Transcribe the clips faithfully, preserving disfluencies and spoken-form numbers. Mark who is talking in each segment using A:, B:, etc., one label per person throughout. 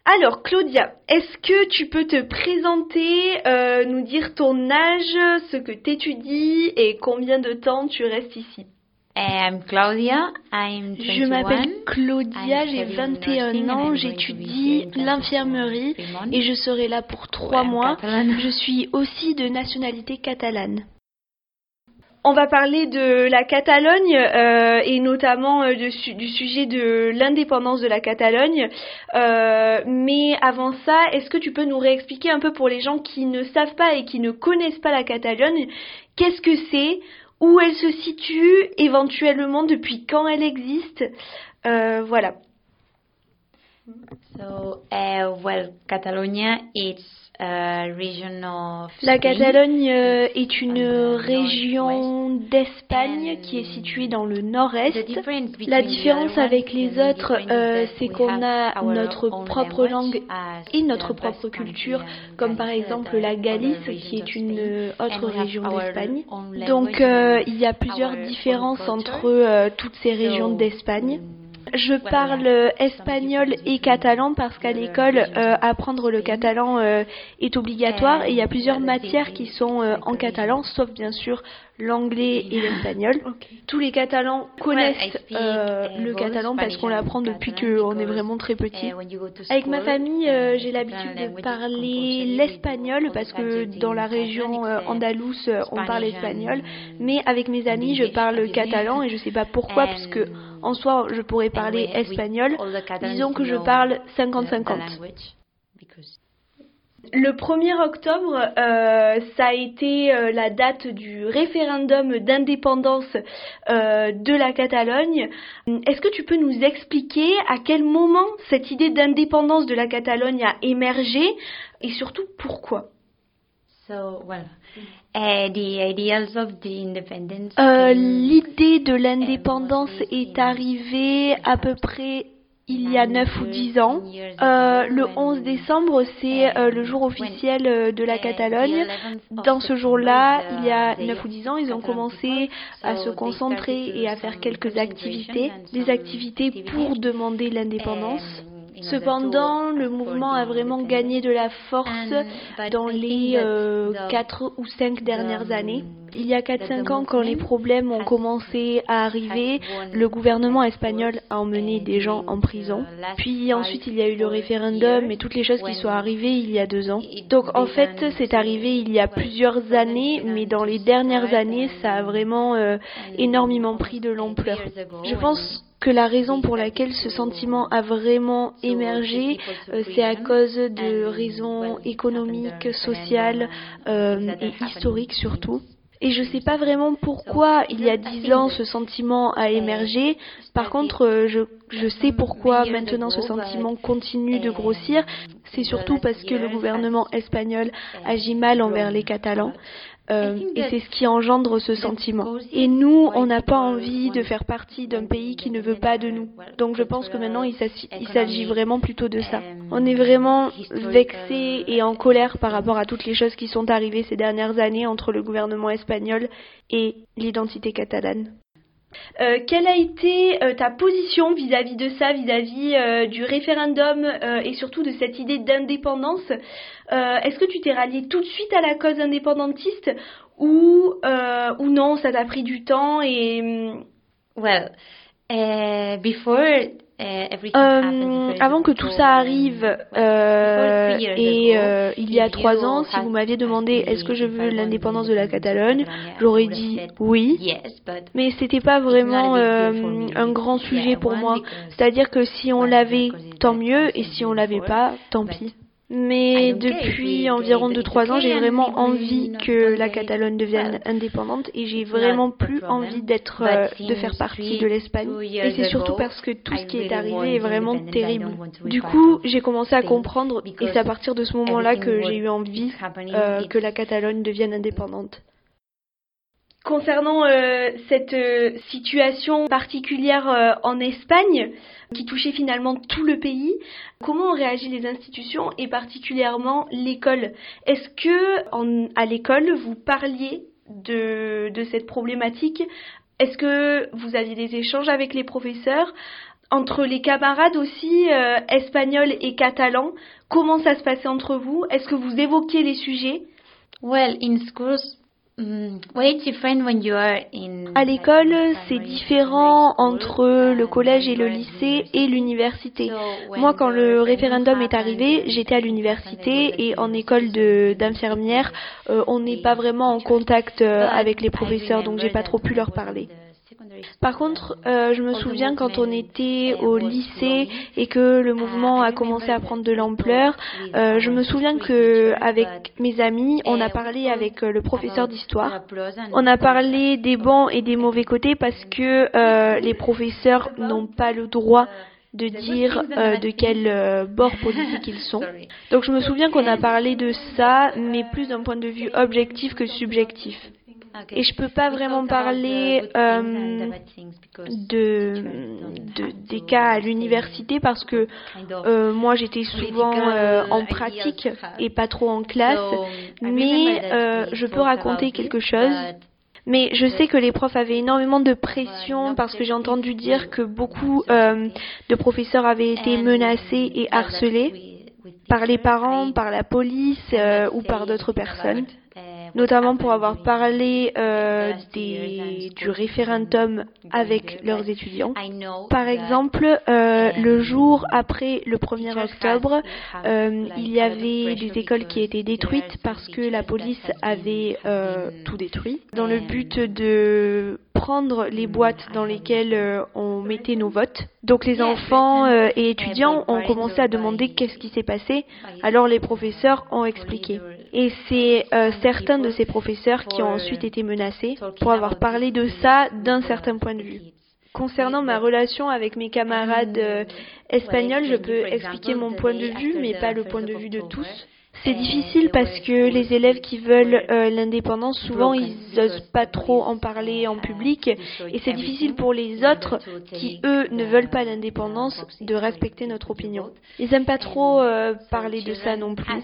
A: Alors Claudia, est-ce que tu peux te présenter, euh, nous dire ton âge, ce que tu étudies et combien de temps tu restes ici?
B: I'm Claudia, I'm
A: Je m'appelle Claudia, j'ai vingt et un ans, j'étudie l'infirmerie et je serai là pour trois mois. Je suis aussi de nationalité catalane. On va parler de la Catalogne euh, et notamment euh, de su- du sujet de l'indépendance de la Catalogne. Euh, mais avant ça, est-ce que tu peux nous réexpliquer un peu pour les gens qui ne savent pas et qui ne connaissent pas la Catalogne, qu'est-ce que c'est, où elle se situe, éventuellement depuis quand elle existe, euh, voilà.
B: So, uh, well, Catalonia is a region of
A: La
B: Spain.
A: Catalogne euh, est une région d'Espagne qui est située dans le nord-est. La différence avec les autres, euh, c'est qu'on a notre propre langue et notre propre culture, comme par exemple la Galice, qui est une autre région d'Espagne. Donc euh, il y a plusieurs différences entre euh, toutes ces régions d'Espagne. Je parle espagnol et catalan parce qu'à l'école, euh, apprendre le catalan euh, est obligatoire et il y a plusieurs matières qui sont euh, en catalan, sauf bien sûr l'anglais et l'espagnol. Okay. Tous les Catalans connaissent euh, le catalan parce qu'on l'apprend depuis qu'on est vraiment très petit. Avec ma famille, euh, j'ai l'habitude de parler l'espagnol parce que dans la région euh, andalouse, on parle espagnol. Mais avec mes amis, je parle catalan et je sais pas pourquoi, parce que en soi, je pourrais parler espagnol. Disons que je parle cinquante cinquante. Le premier octobre, euh, ça a été euh, la date du référendum d'indépendance euh, de la Catalogne. Est-ce que tu peux nous expliquer à quel moment cette idée d'indépendance de la Catalogne a émergé et surtout pourquoi?
B: So, well, uh, the ideals of the independence
A: euh, L'idée de l'indépendance est arrivée à peu près il y a neuf ou dix ans. Euh, le onze décembre, c'est euh, le jour officiel euh, de la Catalogne. Dans ce jour-là, il y a neuf ou dix ans, ils ont commencé à se concentrer et à faire quelques activités, des activités pour demander l'indépendance. Cependant, le mouvement a vraiment gagné de la force dans les euh, quatre ou cinq dernières années. Il y a quatre cinq ans, quand les problèmes ont commencé à arriver, le gouvernement espagnol a emmené des gens en prison. Puis ensuite, il y a eu le référendum et toutes les choses qui sont arrivées il y a deux ans. Donc en fait, c'est arrivé il y a plusieurs années, mais dans les dernières années, ça a vraiment euh, énormément pris de l'ampleur. Je pense que la raison pour laquelle ce sentiment a vraiment émergé, euh, c'est à cause de raisons économiques, sociales euh, et historiques surtout. Et je ne sais pas vraiment pourquoi il y a dix ans ce sentiment a émergé. Par contre, euh, je, je sais pourquoi maintenant ce sentiment continue de grossir. C'est surtout parce que le gouvernement espagnol agit mal envers les Catalans. Euh, et c'est ce qui engendre ce sentiment. Et nous, on n'a pas envie de faire partie d'un pays qui ne veut pas de nous. Donc je pense que maintenant, il s'agit vraiment plutôt de ça. On est vraiment vexé et en colère par rapport à toutes les choses qui sont arrivées ces dernières années entre le gouvernement espagnol et l'identité catalane. Euh, quelle a été euh, ta position vis-à-vis de ça, vis-à-vis euh, du référendum euh, et surtout de cette idée d'indépendance? euh, Est-ce que tu t'es rallié tout de suite à la cause indépendantiste ou, euh, ou non, ça t'a pris du temps et...
B: Well, uh, before...
A: Euh, avant que tout ça arrive, euh, et euh, il y a trois ans, si vous m'aviez demandé est-ce que je veux l'indépendance de la Catalogne, j'aurais dit oui, mais c'était pas vraiment euh, un grand sujet pour moi. C'est-à-dire que si on l'avait, tant mieux, et si on l'avait pas, tant pis. Mais depuis environ deux trois ans, j'ai vraiment envie que la Catalogne devienne indépendante et j'ai vraiment plus envie d'être, euh, de faire partie de l'Espagne. Et c'est surtout parce que tout ce qui est arrivé est vraiment terrible. Du coup, j'ai commencé à comprendre et c'est à partir de ce moment-là que j'ai eu envie euh, que la Catalogne devienne indépendante. Concernant euh, cette euh, situation particulière euh, en Espagne, qui touchait finalement tout le pays, comment ont réagi les institutions et particulièrement l'école? Est-ce que en, à l'école vous parliez de, de cette problématique? Est-ce que vous aviez des échanges avec les professeurs? Entre les camarades aussi, euh, espagnols et catalans, comment ça se passait entre vous? Est-ce que vous évoquiez les sujets?
B: Well, in schools, um, well, it's different when you are in.
A: À l'école, c'est différent entre le collège et le lycée et l'université. Moi, quand le référendum est arrivé, j'étais à l'université et en école de, d'infirmière, euh, on n'est pas vraiment en contact euh, avec les professeurs, donc j'ai pas trop pu leur parler. Par contre, euh, je me souviens quand on était au lycée et que le mouvement a commencé à prendre de l'ampleur, euh, je me souviens que avec mes amis, on a parlé avec euh, le professeur d'histoire. On a parlé des bons et des mauvais côtés parce que euh, les professeurs n'ont pas le droit de dire euh, de quel euh, bord politique ils sont. Donc je me souviens qu'on a parlé de ça, mais plus d'un point de vue objectif que subjectif. Et je peux pas vraiment parler euh, de, de des cas à l'université parce que euh, moi j'étais souvent euh, en pratique et pas trop en classe, mais euh, je peux raconter quelque chose. Mais je sais que les profs avaient énormément de pression parce que j'ai entendu dire que beaucoup euh, de professeurs avaient été menacés et harcelés par les parents, par la police euh, ou par d'autres personnes, notamment pour avoir parlé euh, des, du référendum avec leurs étudiants. Par exemple, euh, le jour après le premier octobre, euh, il y avait des écoles qui étaient détruites parce que la police avait euh, tout détruit, dans le but de prendre les boîtes dans lesquelles euh, on mettait nos votes. Donc les enfants euh, et étudiants ont commencé à demander qu'est-ce qui s'est passé, alors les professeurs ont expliqué. Et c'est euh, certains de ces professeurs qui ont ensuite été menacés pour avoir parlé de ça d'un certain point de vue. Concernant ma relation avec mes camarades euh, espagnols, je peux expliquer mon point de vue, mais pas le point de vue de tous. C'est difficile parce que les élèves qui veulent euh, l'indépendance, souvent ils n'osent pas trop en parler en public, et c'est difficile pour les autres qui, eux, ne veulent pas l'indépendance, de respecter notre opinion. Ils n'aiment pas trop euh, parler de ça non plus.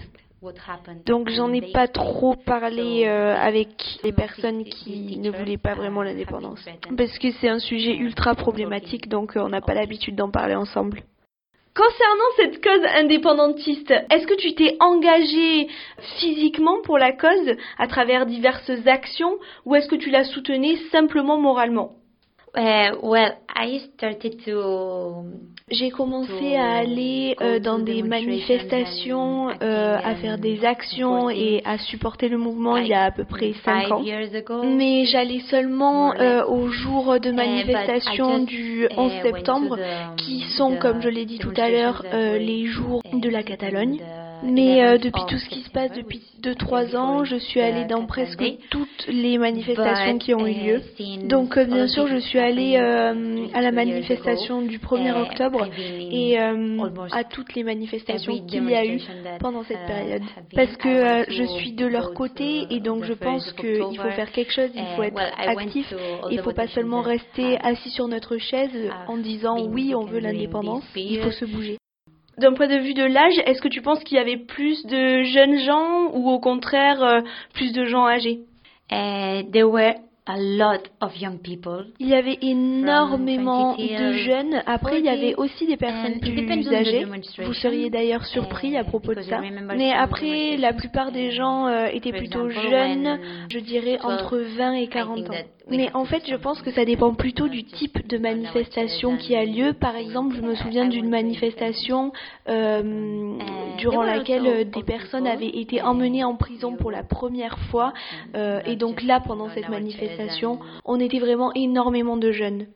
A: Donc j'en ai pas trop parlé euh, avec les personnes qui ne voulaient pas vraiment l'indépendance. Parce que c'est un sujet ultra problématique, donc euh, on n'a pas l'habitude d'en parler ensemble. Concernant cette cause indépendantiste, est-ce que tu t'es engagé physiquement pour la cause à travers diverses actions ou est-ce que tu la soutenais simplement moralement?
B: Uh, well, I started to.
A: J'ai commencé à aller euh, dans des manifestations, euh, à faire des actions et à supporter le mouvement il y a à peu près cinq ans. Mais j'allais seulement euh, aux jours de manifestation du onze septembre, qui sont, comme je l'ai dit tout à l'heure, euh, les jours de la Catalogne. Mais euh, depuis tout ce qui se passe depuis deux trois ans, je suis allée dans presque toutes les manifestations qui ont eu lieu. Donc euh, bien sûr, je suis allée euh, à la manifestation du premier octobre et euh, à toutes les manifestations qu'il y a eu pendant cette période. Parce que euh, je suis de leur côté et donc je pense qu'il faut faire quelque chose, il faut être actif. Il ne faut pas seulement rester assis sur notre chaise en disant oui, on veut l'indépendance, il faut se bouger. D'un point de vue de l'âge, est-ce que tu penses qu'il y avait plus de jeunes gens ou au contraire euh, plus de gens âgés?
B: Uh, there were a lot of young people.
A: Il y avait énormément de jeunes. Après, il y avait aussi des personnes plus âgées. Vous seriez d'ailleurs surpris à propos de ça. Mais après, la plupart des gens euh, étaient plutôt jeunes, je dirais entre vingt et quarante ans. Mais en fait, je pense que ça dépend plutôt du type de manifestation qui a lieu. Par exemple, je me souviens d'une manifestation euh, durant laquelle des personnes avaient été emmenées en prison pour la première fois. Euh, et donc là, pendant cette manifestation, on était vraiment énormément de jeunes.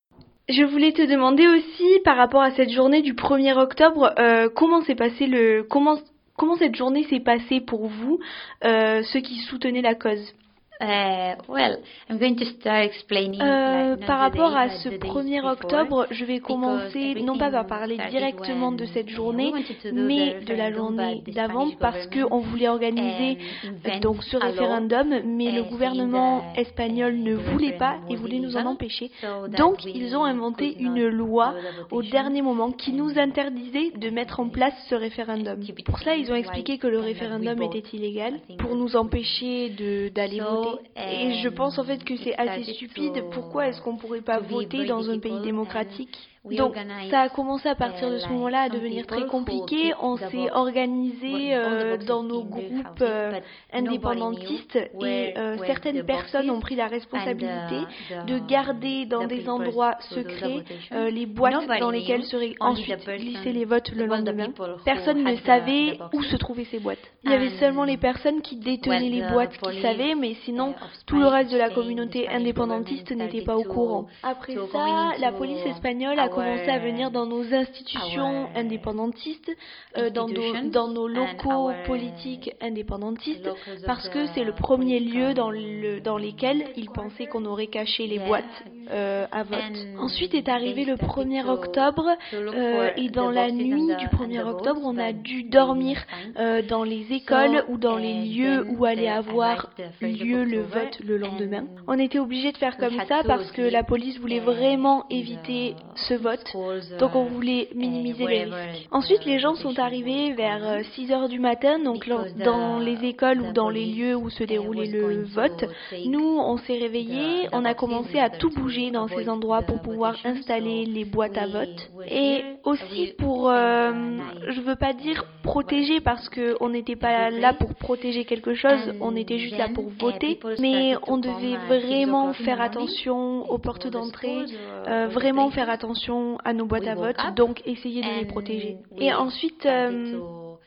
A: Je voulais te demander aussi, par rapport à cette journée du premier octobre, euh, comment s'est passé le, comment, comment cette journée s'est passée pour vous, euh, ceux qui soutenaient la cause?
B: Uh, well, I'm going to start explaining,
A: euh,
B: like,
A: par rapport à ce
B: days
A: premier
B: before,
A: octobre, je vais commencer non pas par parler directement de cette journée, mais de la journée d'avant, parce qu'on voulait organiser donc ce référendum, mais le gouvernement espagnol ne voulait pas et voulait nous en empêcher. Donc ils ont inventé une loi au dernier moment qui nous interdisait de mettre en place ce référendum. Pour cela, ils ont expliqué que le référendum était illégal pour nous empêcher de, d'aller voter. Et je pense en fait que c'est assez stupide. Pourquoi est-ce qu'on ne pourrait pas voter dans un pays démocratique? Donc ça a commencé à partir de ce moment-là à devenir très compliqué. On s'est organisé euh, dans nos groupes euh, indépendantistes et euh, certaines personnes ont pris la responsabilité de garder dans des endroits secrets euh, les boîtes dans lesquelles seraient ensuite glissés les votes le lendemain. Personne ne savait où se trouvaient ces boîtes. Il y avait seulement les personnes qui détenaient les boîtes qui savaient, mais sinon tout le reste de la communauté indépendantiste n'était pas au courant. Après ça, la police espagnole a commencé à venir dans nos institutions indépendantistes, euh, dans, nos, dans nos locaux politiques indépendantistes, parce que c'est le premier lieu dans, le, dans lesquels ils pensaient qu'on aurait caché les boîtes euh, à vote. Ensuite est arrivé le premier octobre, euh, et dans la nuit du premier octobre, on a dû dormir euh, dans les écoles ou dans les lieux où allait avoir lieu le vote le lendemain. On était obligé de faire comme ça parce que la police voulait vraiment éviter ce vote, donc on voulait minimiser les risques. Ensuite, les gens sont arrivés vers six heures du matin, donc dans les écoles ou dans les lieux où se déroulait le vote. Nous, on s'est réveillés, on a commencé à tout bouger dans ces endroits pour pouvoir installer les boîtes à vote. Et aussi pour, euh, je veux pas dire protéger parce qu'on n'était pas là pour protéger quelque chose, on était juste là pour voter, mais on devait vraiment faire attention aux portes d'entrée, euh, vraiment faire attention à nos boîtes à vote, donc essayer de les protéger. Et ensuite, euh,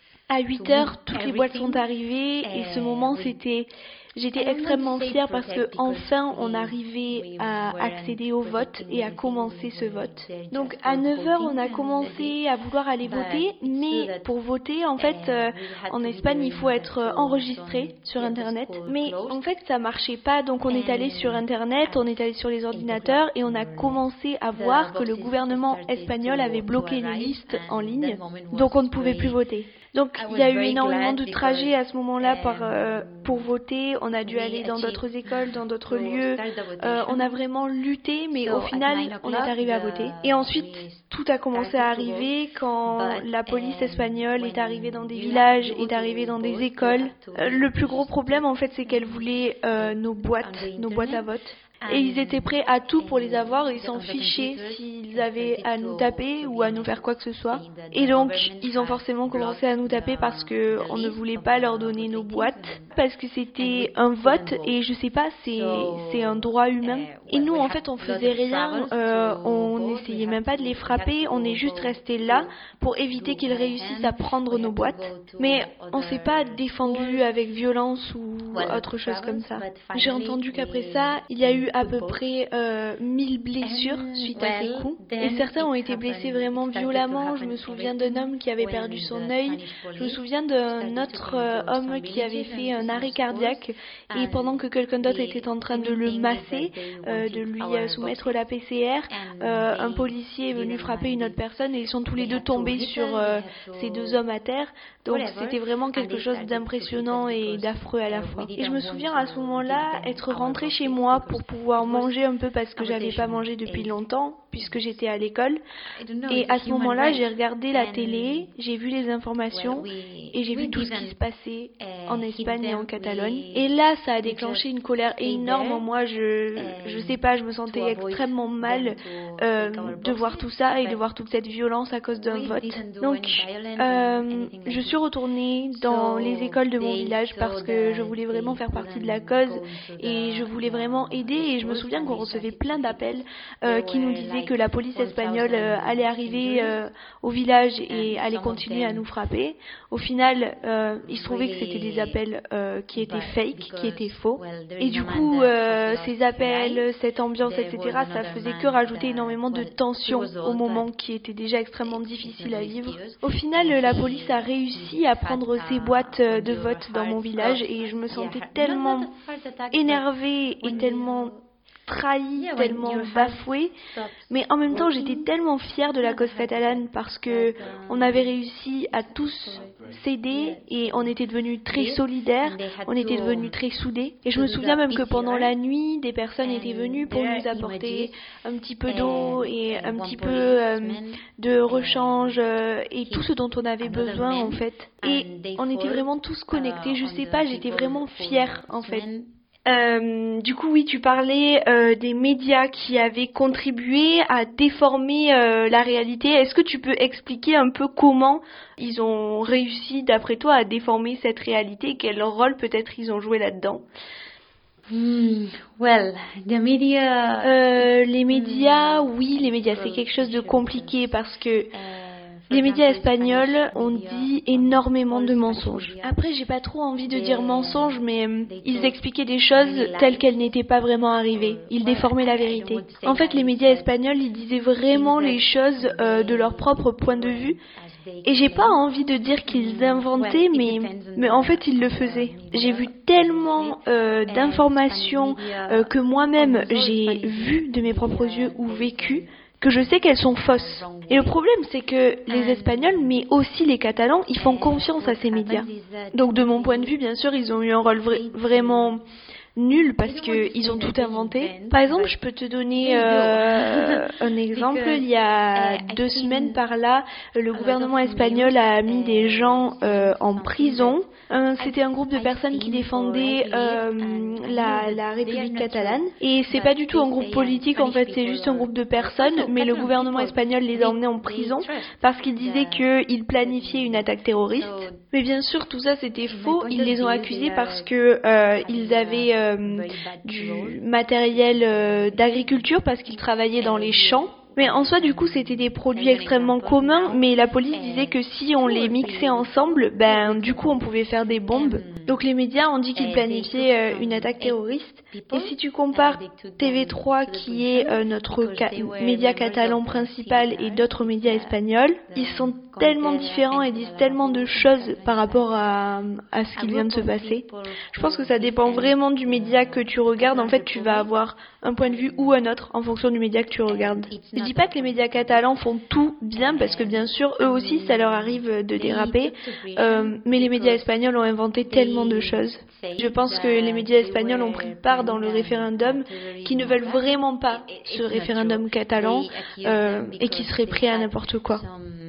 A: à huit heures, toutes les boîtes sont arrivées et ce moment c'était... J'étais extrêmement fière parce que enfin on arrivait à accéder au vote et à commencer ce vote. Donc à neuf heures on a commencé à vouloir aller voter, mais pour voter en fait euh, en Espagne il faut être enregistré sur internet, mais en fait ça marchait pas, donc on est allé sur internet, on est allé sur les ordinateurs et on a commencé à voir que le gouvernement espagnol avait bloqué les listes en ligne, donc on ne pouvait plus voter. Donc il y a eu énormément de trajets à ce moment-là par, euh, pour voter, on a dû aller dans d'autres écoles, dans d'autres lieux, euh, on a vraiment lutté, mais au final on est arrivé à voter. Et ensuite tout a commencé à arriver quand la police espagnole est arrivée dans des villages, est arrivée dans des écoles. Euh, le plus gros problème en fait c'est qu'elle voulait euh, nos boîtes, nos boîtes à vote. Et ils étaient prêts à tout pour les avoir, ils s'en fichaient s'ils avaient à nous taper ou à nous faire quoi que ce soit. Et donc, ils ont forcément commencé à nous taper parce que on ne voulait pas leur donner nos boîtes, parce que c'était un vote et je sais pas, c'est c'est un droit humain. Et nous, en fait, on faisait rien, euh, on n'essayait même pas de les frapper, on est juste resté là pour éviter qu'ils réussissent à prendre nos boîtes. Mais on s'est pas défendu avec violence ou autre chose comme ça. J'ai entendu qu'après ça, il y a eu à peu près euh, mille blessures suite à ces coups. Et certains ont été blessés vraiment violemment. Je me souviens d'un homme qui avait perdu son œil. Je me souviens d'un autre euh, homme qui avait fait un arrêt cardiaque. Et pendant que quelqu'un d'autre était en train de le masser, euh, de lui euh, soumettre la P C R, euh, un policier est venu frapper une autre personne et ils sont tous les deux tombés sur euh, ces deux hommes à terre. Donc c'était vraiment quelque chose d'impressionnant et d'affreux à la fois. Et je me souviens à ce moment-là être rentrée chez moi pour pouvoir manger un peu parce que j'avais pas mangé depuis longtemps puisque j'étais à l'école. Et à ce moment-là, j'ai regardé la télé, j'ai vu les informations et j'ai vu tout ce qui se passait en Espagne et en Catalogne. Et là, ça a déclenché une colère énorme en moi. Je, je sais pas, je me sentais extrêmement mal euh, de voir tout ça et de voir toute cette violence à cause d'un vote. Donc, euh, je suis retournée dans les écoles de mon village parce que je voulais vraiment faire partie de la cause et je voulais vraiment aider. Et je me souviens qu'on recevait plein d'appels euh, qui nous disaient que la police espagnole euh, allait arriver euh, au village et allait continuer à nous frapper. Au final, euh, il se trouvait que c'était des appels euh, qui étaient fake, qui étaient faux. Et du coup, euh, ces appels, cette ambiance, et cetera, ça faisait que rajouter énormément de tension au moment qui était déjà extrêmement difficile à vivre. Au final, la police a réussi à prendre ces boîtes de vote dans mon village et je me sentais tellement énervée et tellement trahi, tellement bafoué, mais en même temps j'étais tellement fière de la cause catalane parce que on avait réussi à tous s'aider et on était devenus très solidaires, on était devenus très soudés. Et je me souviens même que pendant la nuit, des personnes étaient venues pour nous apporter un petit peu d'eau et un petit peu euh, de rechange euh, et tout ce dont on avait besoin en fait. Et on était vraiment tous connectés, je sais pas, j'étais vraiment fière en fait. Euh, du coup, oui, tu parlais euh, des médias qui avaient contribué à déformer euh, la réalité. Est-ce que tu peux expliquer un peu comment ils ont réussi, d'après toi, à déformer cette réalité? Quel rôle peut-être ils ont joué là-dedans?
B: Hmm, well, the media.
A: Euh, les médias, oui, les médias, c'est quelque chose de compliqué parce que les médias espagnols ont dit énormément de mensonges. Après, j'ai pas trop envie de dire mensonges, mais euh, ils expliquaient des choses telles qu'elles n'étaient pas vraiment arrivées. Ils déformaient la vérité. En fait, les médias espagnols, ils disaient vraiment les choses euh, de leur propre point de vue. Et j'ai pas envie de dire qu'ils inventaient, mais, mais en fait, ils le faisaient. J'ai vu tellement euh, d'informations euh, que moi-même j'ai vues de mes propres yeux ou vécues, que je sais qu'elles sont fausses. Et le problème, c'est que les Espagnols, mais aussi les Catalans, ils font confiance à ces médias. Donc de mon point de vue, bien sûr, ils ont eu un rôle vra- vraiment nul parce qu'ils ont tout inventé. Par exemple, je peux te donner euh, un exemple. Il y a deux semaines par là, le gouvernement espagnol a mis des gens euh, en prison. Euh, C'était un groupe de personnes qui défendaient euh, la, la République catalane. Et c'est pas du tout un groupe politique, en fait, c'est juste un groupe de personnes. Mais le gouvernement espagnol les a emmenés en prison parce qu'ils disaient qu'ils planifiaient une attaque terroriste. Mais bien sûr, tout ça c'était faux. Ils les ont accusés parce que euh, ils avaient euh, du matériel euh, d'agriculture parce qu'ils travaillaient dans les champs. Mais en soi, du coup, c'était des produits extrêmement communs, mais la police disait que si on les mixait ensemble, ben, du coup, on pouvait faire des bombes. Donc les médias ont dit qu'ils planifiaient euh, une attaque terroriste. Et si tu compares T V trois, qui est euh, notre ca- média catalan principal, et d'autres médias espagnols, ils sont tellement différents et disent tellement de choses par rapport à, à ce qui vient de se passer. Je pense que ça dépend vraiment du média que tu regardes. En fait, tu vas avoir un point de vue ou un autre en fonction du média que tu regardes. Je dis pas que les médias catalans font tout bien, parce que bien sûr, eux aussi, ça leur arrive de déraper, euh, mais les médias espagnols ont inventé tellement de choses. Je pense que les médias espagnols ont pris part dans le référendum, qui ne veulent vraiment pas ce référendum catalan, euh, et qui serait prêt à n'importe quoi.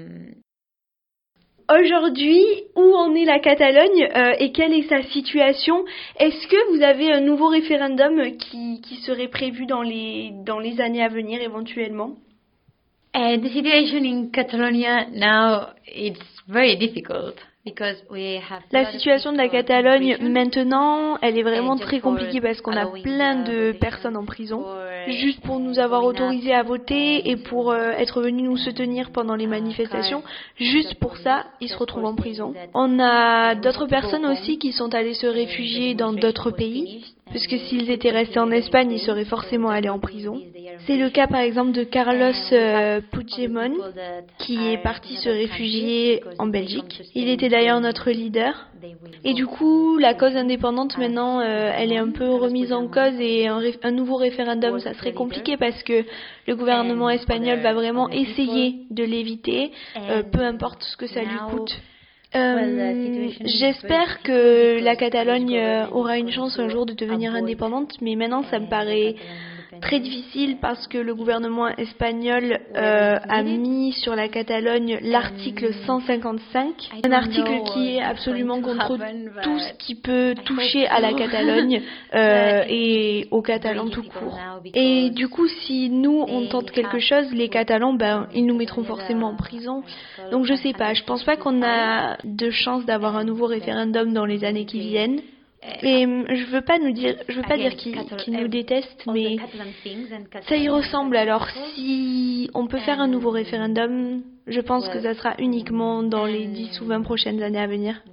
A: Aujourd'hui, où en est la Catalogne euh, et quelle est sa situation? Est-ce que vous avez un nouveau référendum qui, qui serait prévu dans les, dans les années à venir éventuellement?
B: Uh, the situation in Catalonia now, it's very difficult.
A: La situation de la Catalogne maintenant, elle est vraiment très compliquée parce qu'on a plein de personnes en prison, juste pour nous avoir autorisés à voter et pour euh, être venus nous soutenir pendant les manifestations. Juste pour ça, ils se retrouvent en prison. On a d'autres personnes aussi qui sont allées se réfugier dans d'autres pays, puisque s'ils étaient restés en Espagne, ils seraient forcément allés en prison. C'est le cas par exemple de Carlos euh, Puigdemont, qui est parti se réfugier en Belgique. Il était d'ailleurs notre leader. Et du coup, la cause indépendante maintenant, euh, elle est un peu remise en cause, et un, ré- un nouveau référendum, ça serait compliqué parce que le gouvernement espagnol va vraiment essayer de l'éviter, euh, peu importe ce que ça lui coûte. Euh, J'espère que la Catalogne euh, aura une chance un jour de devenir indépendante, mais maintenant ça me paraît très difficile parce que le gouvernement espagnol euh, a mis sur la Catalogne l'article cent cinquante-cinq, un article qui est absolument contre tout ce qui peut toucher à la Catalogne euh, et aux Catalans tout court. Et du coup, si nous on tente quelque chose, les Catalans, ben ils nous mettront forcément en prison. Donc je sais pas, je pense pas qu'on a de chance d'avoir un nouveau référendum dans les années qui viennent. Et je veux pas nous dire, je veux pas dire qu'ils qu'ils nous détestent, mais ça y ressemble. Alors si on peut faire un nouveau référendum, je pense que ça sera uniquement dans les dix ou vingt prochaines années à venir.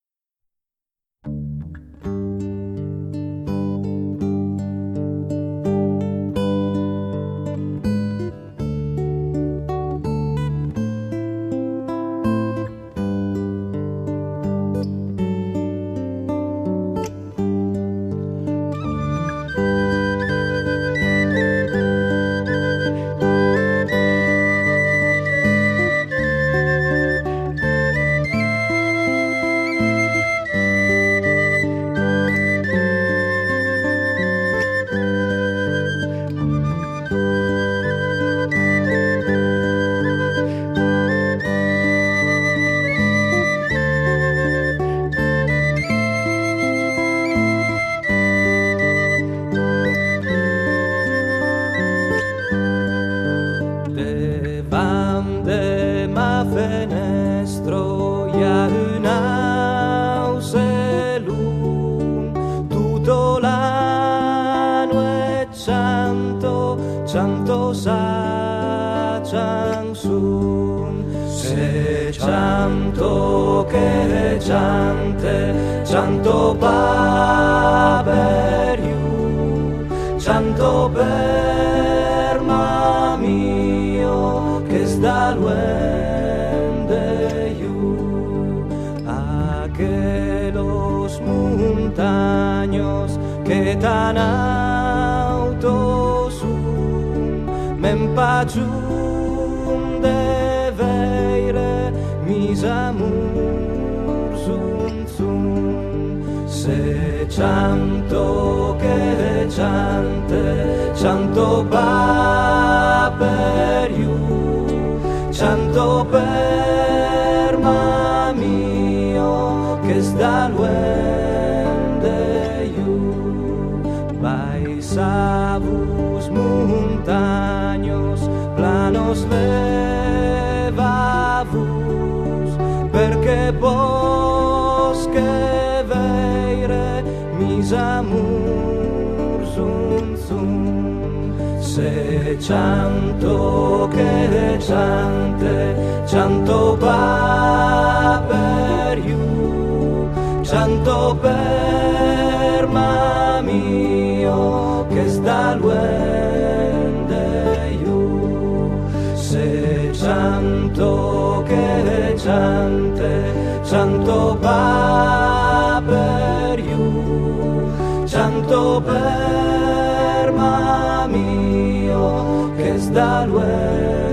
C: che chante, chanto pa per you, chanto per mamio che sta luende you, a los montaños que tan alto son, m'empachun de veire mis amors un son. Se chanto che chante, chanto pa per you, chanto per mamio che sta luende you, paisavus montaños planos levavus, perché vos che veire mis amors un son. Se chanto che chante, chanto pa per you, chanto per mamio che sta luende you. Se chanto che chante, chanto pa per you, chanto per mamio che sta luende.